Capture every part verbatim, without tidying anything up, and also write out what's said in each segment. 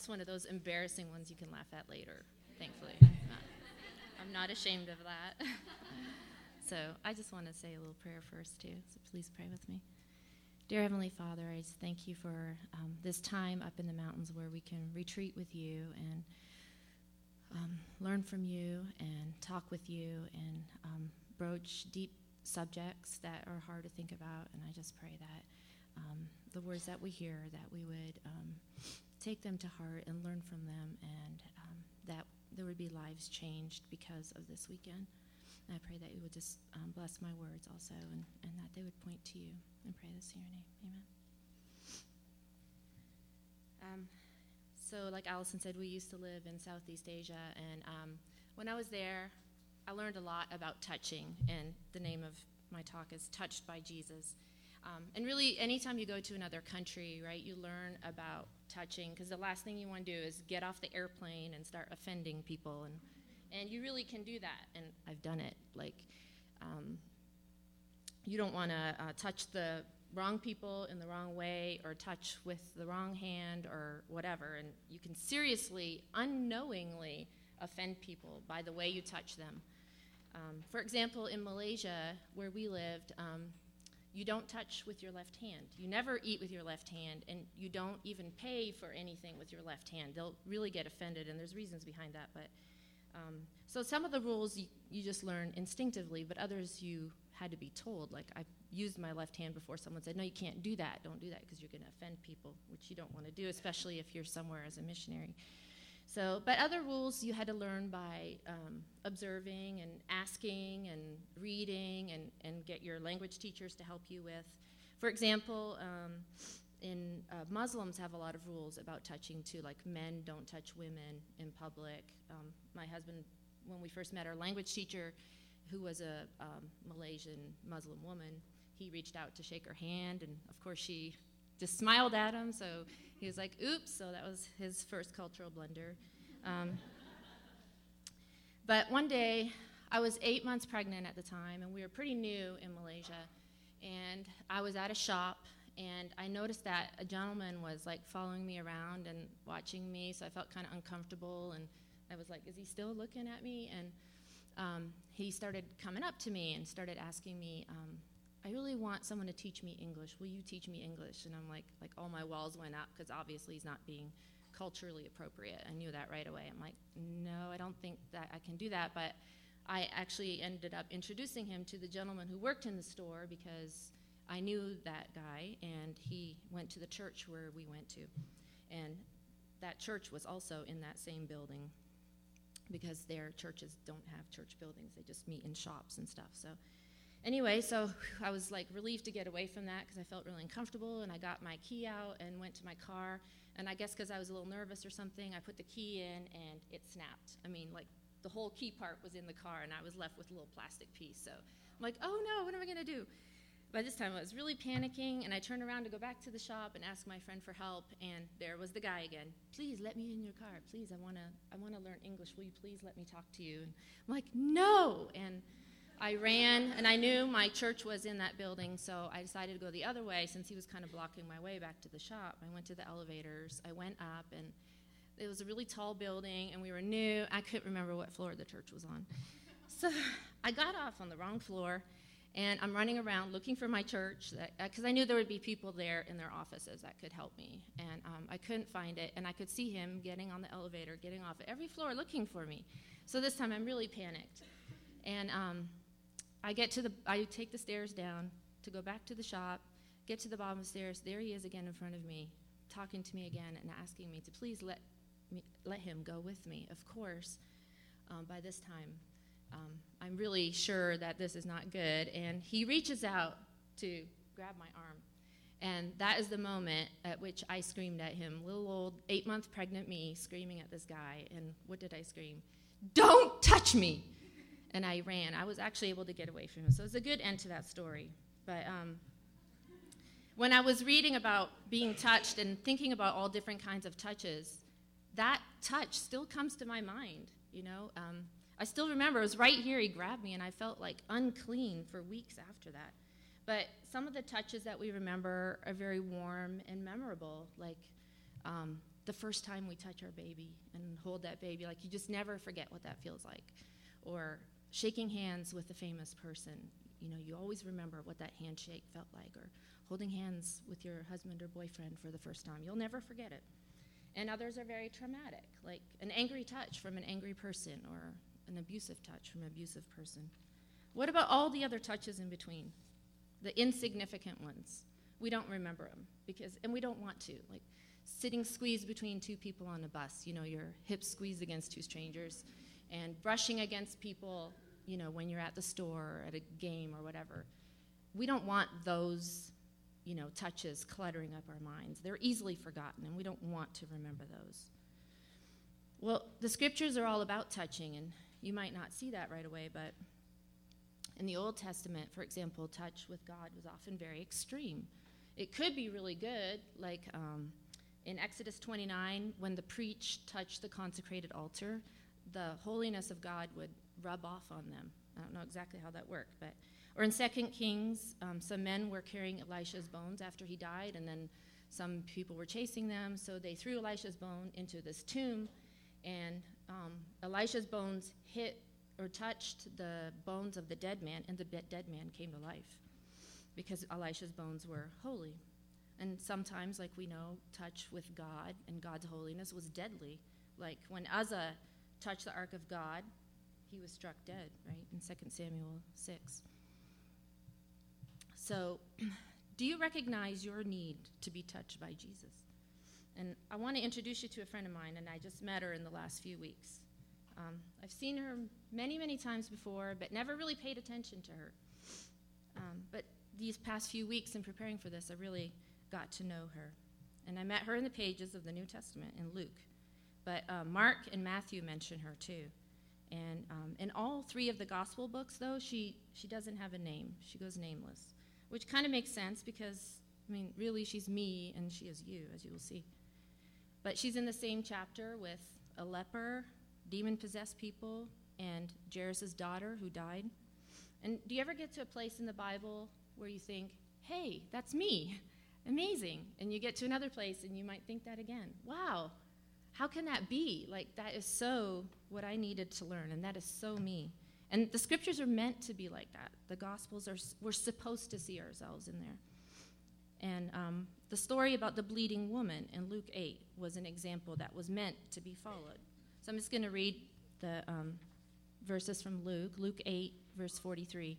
that's one of those embarrassing ones you can laugh at later, thankfully. I'm not, I'm not ashamed of that. So I just want to say a little prayer first, too, so please pray with me. Dear Heavenly Father, I just thank you for um, this time up in the mountains where we can retreat with you and um, learn from you and talk with you and um, broach deep subjects that are hard to think about. And I just pray that um, the words that we hear, that we would um, take them to heart and learn from them, and um, that there would be lives changed because of this weekend. And I pray that you would just um, bless my words also, and, and that they would point to you. And pray this in your name. Amen. Um, so like Allison said, we used to live in Southeast Asia, and um, when I was there, I learned a lot about touching, and the name of my talk is Touched by Jesus. Um, and really, anytime you go to another country, right, you learn about touching, because the last thing you want to do is get off the airplane and start offending people, and and you really can do that, and I've done it. Like, um, you don't want to uh, touch the wrong people in the wrong way, or touch with the wrong hand or whatever, and you can seriously, unknowingly offend people by the way you touch them. Um, for example, in Malaysia, where we lived, um, you don't touch with your left hand. You never eat with your left hand, and you don't even pay for anything with your left hand. They'll really get offended, and there's reasons behind that. But um, so some of the rules you, you just learn instinctively, but others you had to be told. Like, I used my left hand before someone said, no, you can't do that. Don't do that, because you're going to offend people, which you don't want to do, especially if you're somewhere as a missionary. So, but other rules you had to learn by um, observing and asking and reading, and, and get your language teachers to help you with. For example, um, in uh, Muslims have a lot of rules about touching too, like men don't touch women in public. Um, my husband, when we first met, our language teacher, who was a um, Malaysian Muslim woman, he reached out to shake her hand, and of course she just smiled at him, so he was like, oops, so that was his first cultural blunder. Um, but one day, I was eight months pregnant at the time, and we were pretty new in Malaysia, and I was at a shop, and I noticed that a gentleman was like following me around and watching me, so I felt kind of uncomfortable, and I was like, is he still looking at me? And um, he started coming up to me and started asking me, um, I really want someone to teach me English. Will you teach me English? And I'm like, like all my walls went up, because obviously he's not being culturally appropriate. I knew that right away. I'm like, no, I don't think that I can do that. But I actually ended up introducing him to the gentleman who worked in the store, because I knew that guy, and he went to the church where we went to. And that church was also in that same building, because their churches don't have church buildings. They just meet in shops and stuff. So anyway, so I was like relieved to get away from that, because I felt really uncomfortable, and I got my key out and went to my car. And I guess because I was a little nervous or something, I put the key in and it snapped. I mean, like, the whole key part was in the car, and I was left with a little plastic piece. So I'm like, oh no, what am I going to do? By this time, I was really panicking, and I turned around to go back to the shop and ask my friend for help, and there was the guy again. Please let me in your car. Please, I want to I want to learn English. Will you please let me talk to you? And I'm like, no. And I ran, and I knew my church was in that building, so I decided to go the other way since he was kind of blocking my way back to the shop. I went to the elevators. I went up, and it was a really tall building, and we were new. I couldn't remember what floor the church was on. So I got off on the wrong floor, and I'm running around looking for my church, because I knew there would be people there in their offices that could help me. And um, I couldn't find it, and I could see him getting on the elevator, getting off at every floor looking for me. So this time I'm really panicked. And um, I get to the, I take the stairs down to go back to the shop, get to the bottom of the stairs. There he is again in front of me, talking to me again and asking me to please let me, let him go with me. Of course, um, by this time, Um, I'm really sure that this is not good, and he reaches out to grab my arm, and that is the moment at which I screamed at him, little old eight-month pregnant me screaming at this guy. And what did I scream? Don't touch me! And I ran. I was actually able to get away from him, so it's a good end to that story. But um, when I was reading about being touched and thinking about all different kinds of touches, that touch still comes to my mind, you know. Um, I still remember, it was right here, he grabbed me, and I felt like unclean for weeks after that. But some of the touches that we remember are very warm and memorable, like um, the first time we touch our baby and hold that baby, like you just never forget what that feels like. Or shaking hands with a famous person. You know, you always remember what that handshake felt like. Or holding hands with your husband or boyfriend for the first time. You'll never forget it. And others are very traumatic, like an angry touch from an angry person or an abusive touch from an abusive person. What about all the other touches in between? The insignificant ones. We don't remember them because, and we don't want to. Like sitting squeezed between two people on a bus, you know, your hips squeezed against two strangers, and brushing against people, you know, when you're at the store or at a game or whatever. We don't want those, you know, touches cluttering up our minds. They're easily forgotten, and we don't want to remember those. Well, the scriptures are all about touching, and you might not see that right away, but in the Old Testament, for example, touch with God was often very extreme. It could be really good, like um, in Exodus twenty-nine, when the priest touched the consecrated altar, the holiness of God would rub off on them. I don't know exactly how that worked, but or in Second Kings, um, some men were carrying Elisha's bones after he died, and then some people were chasing them, so they threw Elisha's bone into this tomb, and um, Elisha's bones hit or touched the bones of the dead man, and the dead man came to life because Elisha's bones were holy. And sometimes, like we know, touch with God and God's holiness was deadly. Like when Uzzah touched the ark of God, he was struck dead, right, in Second Samuel six. So, do you recognize your need to be touched by Jesus? And I want to introduce you to a friend of mine, and I just met her in the last few weeks. Um, I've seen her many, many times before, but never really paid attention to her. Um, but these past few weeks in preparing for this, I really got to know her. And I met her in the pages of the New Testament in Luke. But uh, Mark and Matthew mention her too. And um, in all three of the gospel books, though, she, she doesn't have a name. She goes nameless, which kind of makes sense because, I mean, really she's me and she is you, as you will see. But she's in the same chapter with a leper, demon-possessed people, and Jairus' daughter who died. And do you ever get to a place in the Bible where you think, hey, that's me, amazing, and you get to another place and you might think that again, wow, how can that be? Like, that is so what I needed to learn, and that is so me. And the scriptures are meant to be like that. The Gospels are, we're supposed to see ourselves in there. And um, the story about the bleeding woman in Luke eight was an example that was meant to be followed. So I'm just going to read the um, verses from Luke, Luke eight, verse forty-three.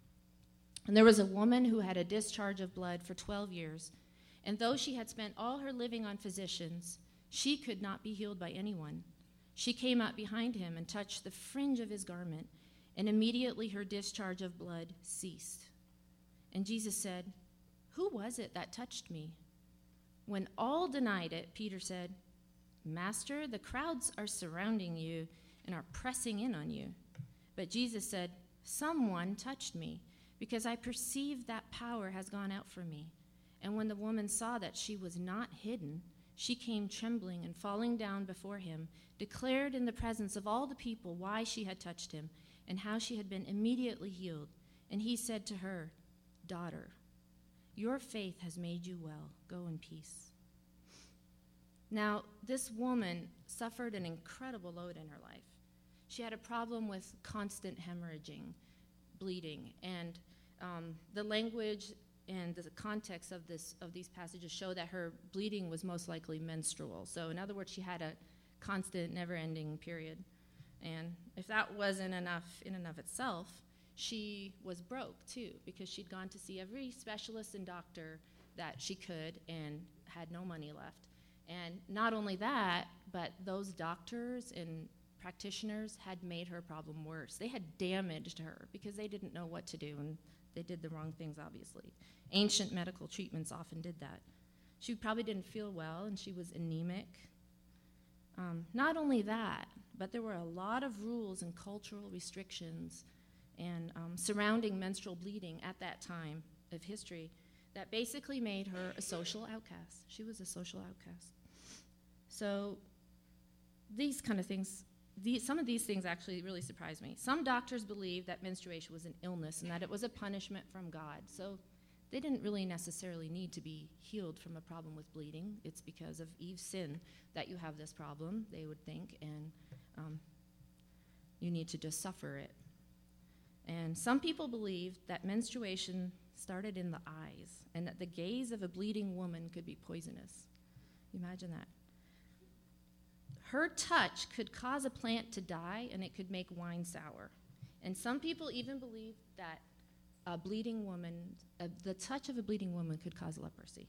And there was a woman who had a discharge of blood for twelve years, and though she had spent all her living on physicians, she could not be healed by anyone. She came up behind him and touched the fringe of his garment, and immediately her discharge of blood ceased. And Jesus said, "Who was it that touched me?" When all denied it, Peter said, "Master, the crowds are surrounding you and are pressing in on you." But Jesus said, "Someone touched me, because I perceive that power has gone out from me." And when the woman saw that she was not hidden, she came trembling and falling down before him, declared in the presence of all the people why she had touched him and how she had been immediately healed. And he said to her, "Daughter, your faith has made you well. Go in peace." Now, this woman suffered an incredible load in her life. She had a problem with constant hemorrhaging, bleeding, and um, the language and the context of this of these passages show that her bleeding was most likely menstrual. So in other words, she had a constant, never-ending period. And if that wasn't enough in and of itself, she was broke too, because she'd gone to see every specialist and doctor that she could and had no money left. And not only that, but those doctors and practitioners had made her problem worse. They had damaged her because they didn't know what to do, and they did the wrong things, obviously. Ancient medical treatments often did that. She probably didn't feel well, and she was anemic. Um, not only that, but there were a lot of rules and cultural restrictions and um, surrounding menstrual bleeding at that time of history that basically made her a social outcast. She was a social outcast. So these kind of things, these, some of these things actually really surprised me. Some doctors believed that menstruation was an illness and that it was a punishment from God. So they didn't really necessarily need to be healed from a problem with bleeding. It's because of Eve's sin that you have this problem, they would think, and um, you need to just suffer it. And some people believe that menstruation started in the eyes and that the gaze of a bleeding woman could be poisonous. Imagine that. Her touch could cause a plant to die, and it could make wine sour. And some people even believe that a bleeding woman, uh, the touch of a bleeding woman could cause leprosy.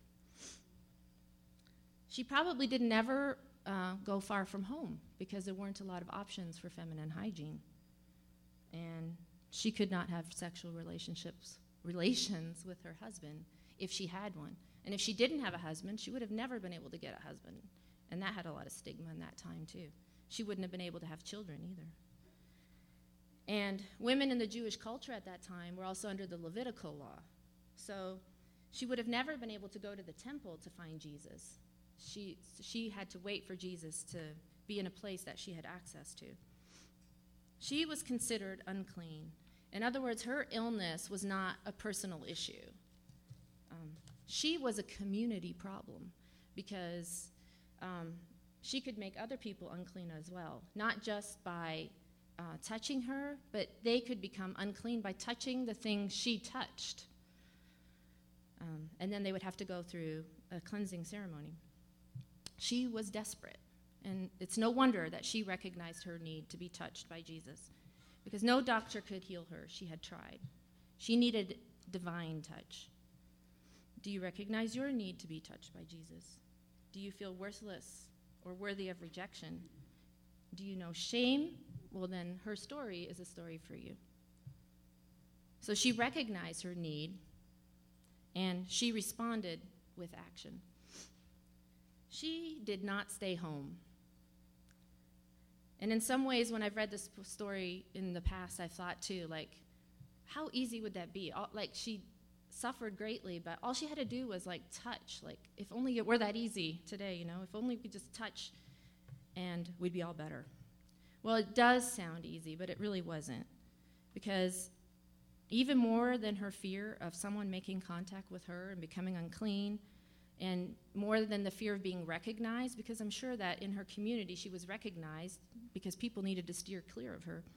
She probably did never uh, go far from home because there weren't a lot of options for feminine hygiene. And she could not have sexual relationships, relations with her husband if she had one. And if she didn't have a husband, she would have never been able to get a husband. And that had a lot of stigma in that time, too. She wouldn't have been able to have children either. And women in the Jewish culture at that time were also under the Levitical law. So she would have never been able to go to the temple to find Jesus. She, she had to wait for Jesus to be in a place that she had access to. She was considered unclean. In other words, her illness was not a personal issue. Um, she was a community problem because um, she could make other people unclean as well, not just by uh, touching her, but they could become unclean by touching the things she touched. Um, and then they would have to go through a cleansing ceremony. She was desperate, and it's no wonder that she recognized her need to be touched by Jesus, because no doctor could heal her. She had tried. She needed divine touch. Do you recognize your need to be touched by Jesus? Do you feel worthless or worthy of rejection? Do you know shame? Well, then her story is a story for you. So she recognized her need, and she responded with action. She did not stay home. And in some ways, when I've read this story in the past, I've thought, too, like, how easy would that be? All, like, she suffered greatly, but all she had to do was, like, touch. Like, if only it were that easy today, you know? If only we could just touch, and we'd be all better. Well, it does sound easy, but it really wasn't. Because even more than her fear of someone making contact with her and becoming unclean, and more than the fear of being recognized, because I'm sure that in her community she was recognized because people needed to steer clear of her,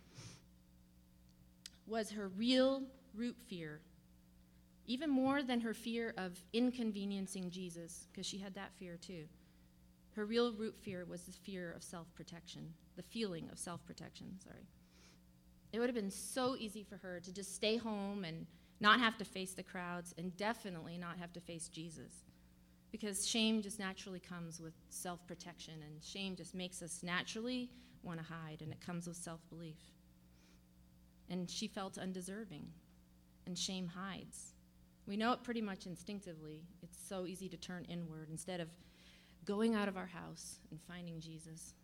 was her real root fear. Even more than her fear of inconveniencing Jesus, because she had that fear too. Her real root fear was the fear of self-protection, the feeling of self-protection, sorry. It would have been so easy for her to just stay home and not have to face the crowds, and definitely not have to face Jesus. Because shame just naturally comes with self-protection, and shame just makes us naturally want to hide, and it comes with self-belief. And she felt undeserving, and shame hides. We know it pretty much instinctively. It's so easy to turn inward instead of going out of our house and finding Jesus.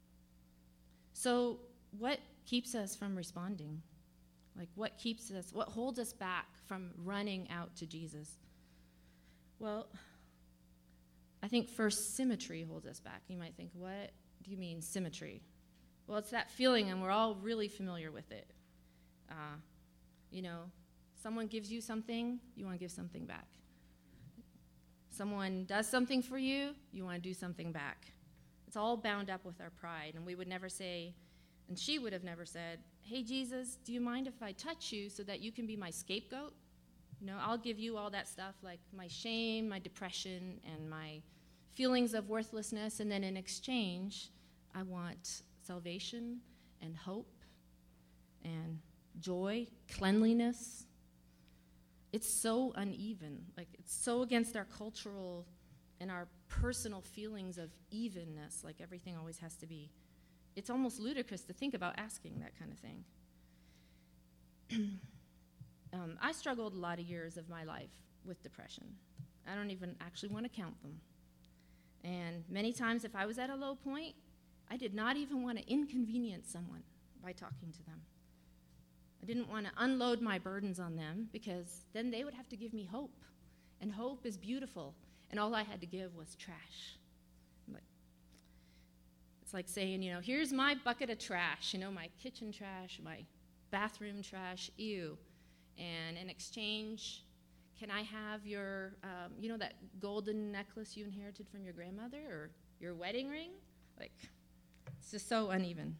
So what keeps us from responding? Like, what keeps us, what holds us back from running out to Jesus? Well, I think first, symmetry holds us back. You might think, what do you mean, symmetry? Well, it's that feeling, and we're all really familiar with it. Uh, you know, someone gives you something, you want to give something back. Someone does something for you, you want to do something back. It's all bound up with our pride, and we would never say, and she would have never said, hey, Jesus, do you mind if I touch you so that you can be my scapegoat? You know, I'll give you all that stuff, like my shame, my depression, and my feelings of worthlessness, and then in exchange, I want salvation and hope and joy, cleanliness. It's so uneven. Like, it's so against our cultural and our personal feelings of evenness, like everything always has to be. It's almost ludicrous to think about asking that kind of thing. um, I struggled a lot of years of my life with depression. I don't even actually want to count them. And many times if I was at a low point, I did not even want to inconvenience someone by talking to them. I didn't want to unload my burdens on them, because then they would have to give me hope. And hope is beautiful, and all I had to give was trash. Like, it's like saying, you know, here's my bucket of trash, you know, my kitchen trash, my bathroom trash, ew. And in exchange, can I have your, um, you know, that golden necklace you inherited from your grandmother, or your wedding ring? Like, it's just so uneven.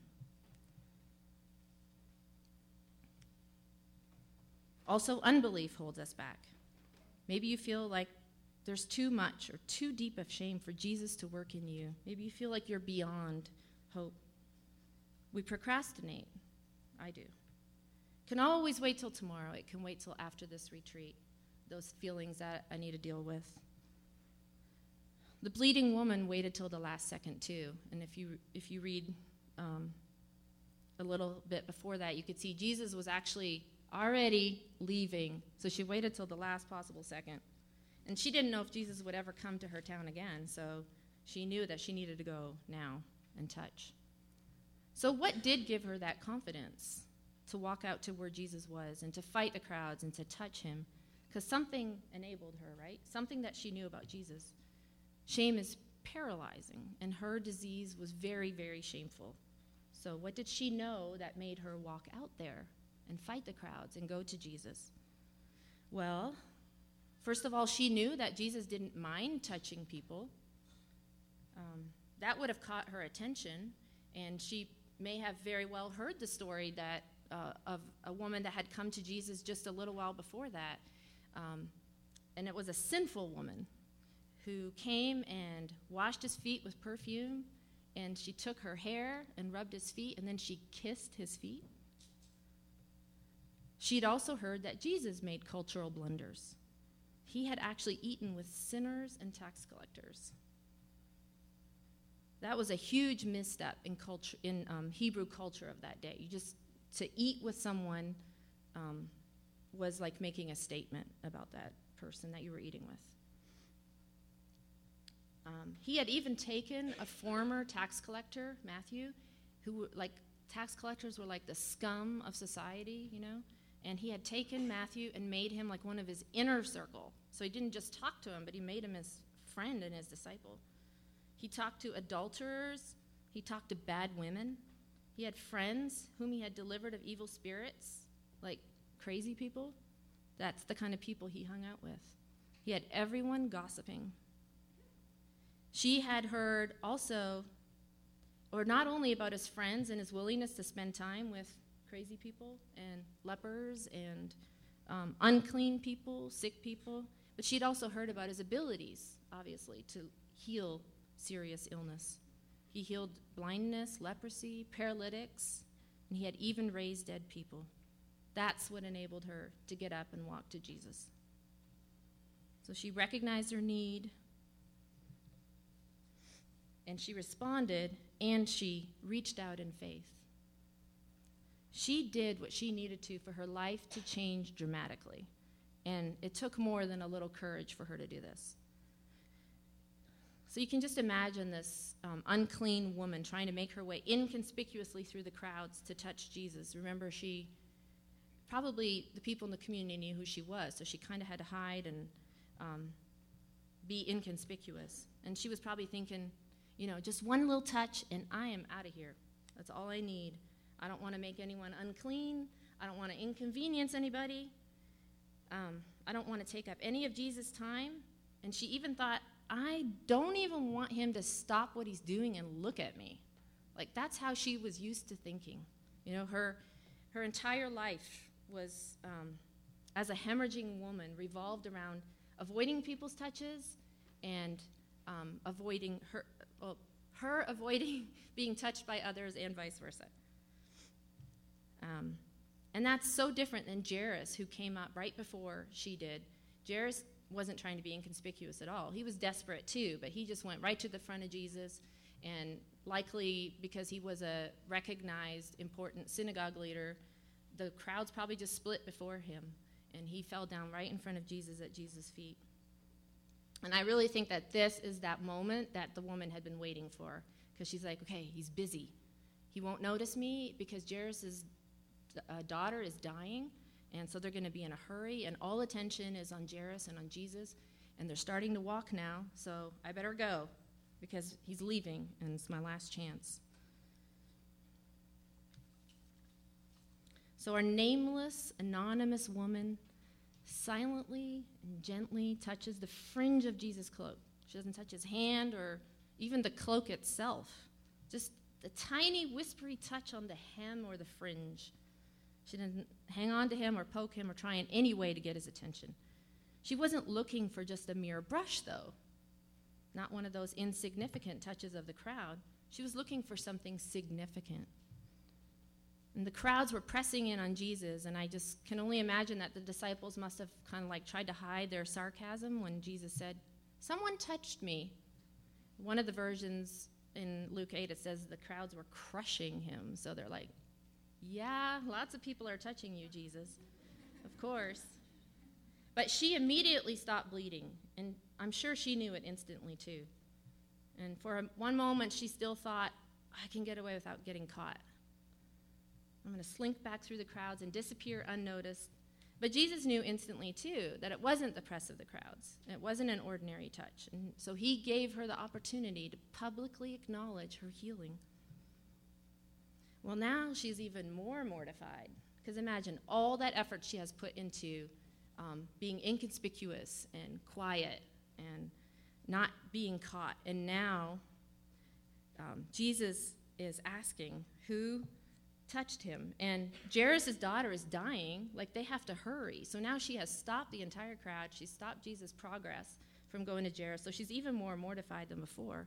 Also, unbelief holds us back. Maybe you feel like there's too much or too deep of shame for Jesus to work in you. Maybe you feel like you're beyond hope. We procrastinate. I do. Can always wait till tomorrow. It can wait till after this retreat. Those feelings that I need to deal with. The bleeding woman waited till the last second too. And if you if you read um, a little bit before that, you could see Jesus was actually already leaving. So she waited till the last possible second. And she didn't know if Jesus would ever come to her town again. So she knew that she needed to go now and touch. So what did give her that confidence to walk out to where Jesus was and to fight the crowds and to touch him? Because something enabled her, right? Something that she knew about Jesus. Shame is paralyzing, and her disease was very, very shameful. So what did she know that made her walk out there and fight the crowds and go to Jesus? Well, first of all, she knew that Jesus didn't mind touching people. Um, that would have caught her attention, and she may have very well heard the story that uh, of a woman that had come to Jesus just a little while before that. Um, and it was a sinful woman who came and washed his feet with perfume, and she took her hair and rubbed his feet, and then she kissed his feet. She'd also heard that Jesus made cultural blunders. He had actually eaten with sinners and tax collectors. That was a huge misstep in culture, in um, Hebrew culture of that day. You just, to eat with someone um, was like making a statement about that person that you were eating with. Um, he had even taken a former tax collector, Matthew, who, like, tax collectors were like the scum of society, you know, and he had taken Matthew and made him like one of his inner circle. So he didn't just talk to him, but he made him his friend and his disciple. He talked to adulterers. He talked to bad women. He had friends whom he had delivered of evil spirits, like crazy people. That's the kind of people he hung out with. He had everyone gossiping. She had heard also, or not only about his friends and his willingness to spend time with crazy people and lepers and um, unclean people, sick people, but she'd also heard about his abilities, obviously, to heal serious illness. He healed blindness, leprosy, paralytics, and he had even raised dead people. That's what enabled her to get up and walk to Jesus. So she recognized her need, and she responded, and she reached out in faith. She did what she needed to for her life to change dramatically, and it took more than a little courage for her to do this. So you can just imagine this um, unclean woman trying to make her way inconspicuously through the crowds to touch Jesus. Remember, she probably the people in the community knew who she was, so she kind of had to hide and um, be inconspicuous. And she was probably thinking, you know, just one little touch and I am out of here. That's all I need. I don't want to make anyone unclean. I don't want to inconvenience anybody. Um, I don't want to take up any of Jesus' time. And she even thought, I don't even want him to stop what he's doing and look at me. Like, that's how she was used to thinking. You know, her her entire life was, um, as a hemorrhaging woman, revolved around avoiding people's touches and um, avoiding her, well, her avoiding being touched by others and vice versa. Um, and that's so different than Jairus, who came up right before she did. Jairus wasn't trying to be inconspicuous at all. He was desperate too, but he just went right to the front of Jesus, and likely because he was a recognized, important synagogue leader, the crowds probably just split before him, and he fell down right in front of Jesus at Jesus' feet. And I really think that this is that moment that the woman had been waiting for, because she's like, okay, he's busy. He won't notice me because Jairus' uh, daughter is dying, and so they're going to be in a hurry, and all attention is on Jairus and on Jesus, and they're starting to walk now, so I better go because he's leaving, and it's my last chance. So our nameless, anonymous woman silently and gently touches the fringe of Jesus' cloak. She doesn't touch his hand or even the cloak itself. Just a tiny whispery touch on the hem or the fringe. She didn't hang on to him or poke him or try in any way to get his attention. She wasn't looking for just a mere brush, though. Not one of those insignificant touches of the crowd. She was looking for something significant. And the crowds were pressing in on Jesus, and I just can only imagine that the disciples must have kind of like tried to hide their sarcasm when Jesus said, "Someone touched me." One of the versions in Luke eight, it says the crowds were crushing him. So they're like, yeah, lots of people are touching you, Jesus. Of course. But she immediately stopped bleeding, and I'm sure she knew it instantly too. And for a, one moment, she still thought, I can get away without getting caught. I'm going to slink back through the crowds and disappear unnoticed. But Jesus knew instantly, too, that it wasn't the press of the crowds. It wasn't an ordinary touch. And so he gave her the opportunity to publicly acknowledge her healing. Well, now she's even more mortified. Because imagine all that effort she has put into um, being inconspicuous and quiet and not being caught. And now um, Jesus is asking, who touched him? And Jairus' daughter is dying. Like, they have to hurry. So now she has stopped the entire crowd. She's stopped Jesus' progress from going to Jairus. So she's even more mortified than before.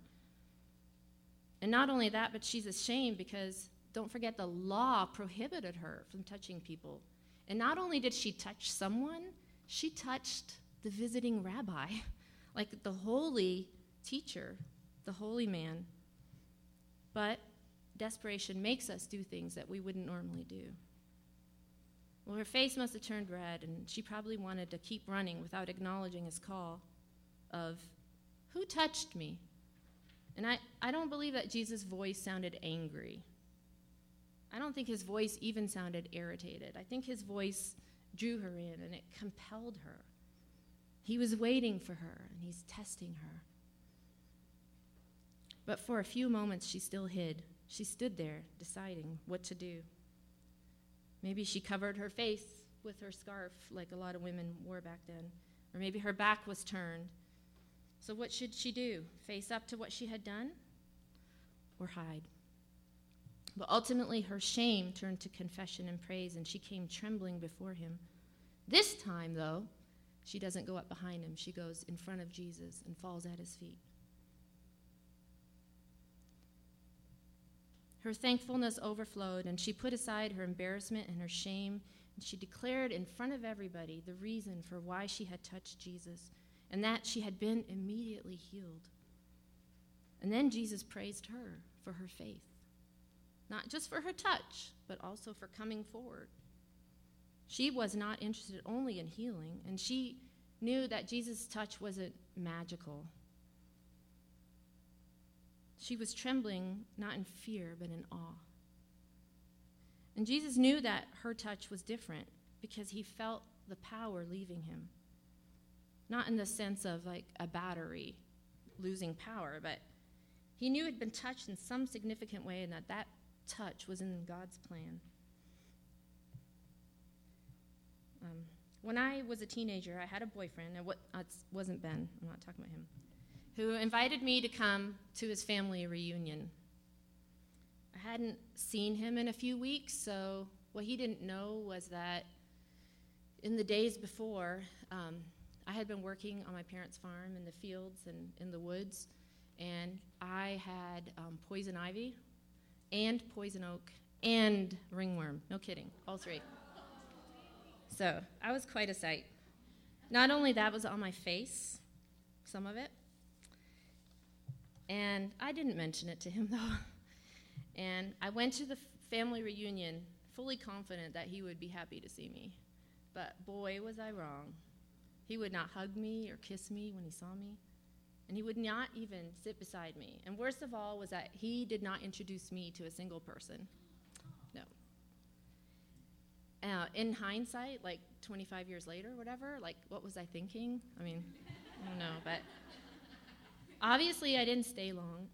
And not only that, but she's ashamed because, don't forget, the law prohibited her from touching people. And not only did she touch someone, she touched the visiting rabbi, like the holy teacher, the holy man. But desperation makes us do things that we wouldn't normally do. Well, her face must have turned red, and she probably wanted to keep running without acknowledging his call of, who touched me? And I, I don't believe that Jesus' voice sounded angry. I don't think his voice even sounded irritated. I think his voice drew her in, and it compelled her. He was waiting for her, and he's testing her. But for a few moments, she still hid. She stood there, deciding what to do. Maybe she covered her face with her scarf, like a lot of women wore back then. Or maybe her back was turned. So what should she do? Face up to what she had done? Or hide? But ultimately, her shame turned to confession and praise, and she came trembling before him. This time, though, she doesn't go up behind him. She goes in front of Jesus and falls at his feet. Her thankfulness overflowed, and she put aside her embarrassment and her shame, and she declared in front of everybody the reason for why she had touched Jesus, and that she had been immediately healed. And then Jesus praised her for her faith. Not just for her touch, but also for coming forward. She was not interested only in healing, and she knew that Jesus' touch wasn't magical. She was trembling, not in fear, but in awe. And Jesus knew that her touch was different because he felt the power leaving him. Not in the sense of like a battery losing power, but he knew it had been touched in some significant way and that that touch was in God's plan. Um, when I was a teenager, I had a boyfriend, and what uh, it wasn't Ben, I'm not talking about him, who invited me to come to his family reunion. I hadn't seen him in a few weeks, so what he didn't know was that in the days before, um, I had been working on my parents' farm in the fields and in the woods, and I had um, poison ivy and poison oak and ringworm. No kidding, all three. So I was quite a sight. Not only that was on my face, some of it, and I didn't mention it to him, though. And I went to the family reunion fully confident that he would be happy to see me. But boy, was I wrong. He would not hug me or kiss me when he saw me. And he would not even sit beside me. And worst of all was that he did not introduce me to a single person. No. Uh, in hindsight, like twenty-five years later or whatever, like what was I thinking? I mean, I don't know, but obviously I didn't stay long.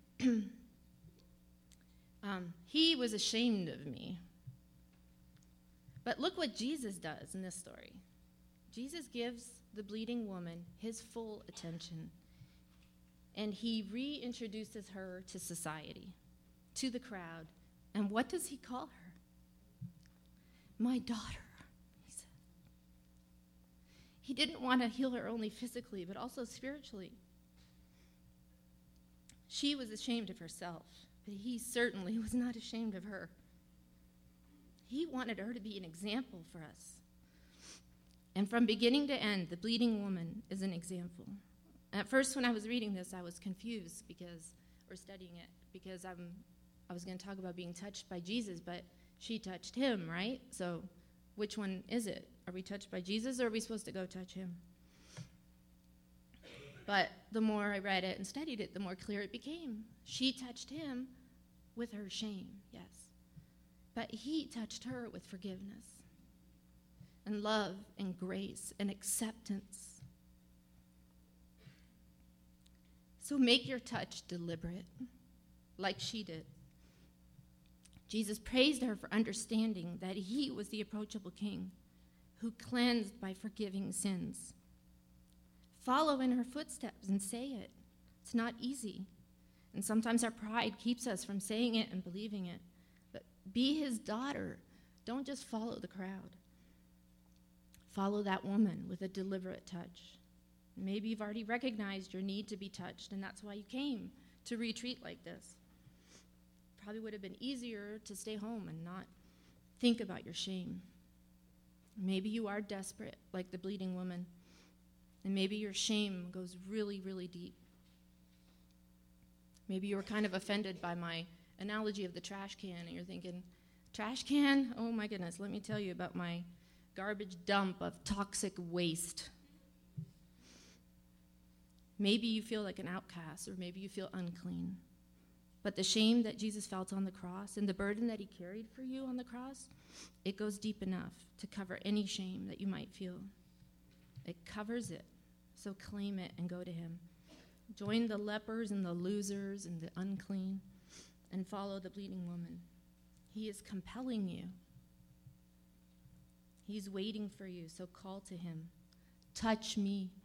um, he was ashamed of me. But look what Jesus does in this story. Jesus gives the bleeding woman his full attention, and he reintroduces her to society, to the crowd. And what does he call her? My daughter, he said. He didn't want to heal her only physically, but also spiritually. She was ashamed of herself, but he certainly was not ashamed of her. He wanted her to be an example for us. And from beginning to end, the bleeding woman is an example. At first, when I was reading this, I was confused because, or studying it, because I'm, I was going to talk about being touched by Jesus, but she touched him, right? So which one is it? Are we touched by Jesus, or are we supposed to go touch him? But the more I read it and studied it, the more clear it became. She touched him with her shame, yes. But he touched her with forgiveness and love and grace and acceptance. So make your touch deliberate, like she did. Jesus praised her for understanding that he was the approachable king who cleansed by forgiving sins. Follow in her footsteps and say it. It's not easy. And sometimes our pride keeps us from saying it and believing it. But be his daughter. Don't just follow the crowd. Follow that woman with a deliberate touch. Maybe you've already recognized your need to be touched, and that's why you came to retreat like this. Probably would have been easier to stay home and not think about your shame. Maybe you are desperate, like the bleeding woman, and maybe your shame goes really, really deep. Maybe you were kind of offended by my analogy of the trash can, and you're thinking, trash can? Oh my goodness, let me tell you about my garbage dump of toxic waste. Maybe you feel like an outcast, or maybe you feel unclean. But the shame that Jesus felt on the cross and the burden that he carried for you on the cross, it goes deep enough to cover any shame that you might feel. It covers it. So claim it and go to him. Join the lepers and the losers and the unclean and follow the bleeding woman. He is compelling you. He's waiting for you, so call to him. Touch me.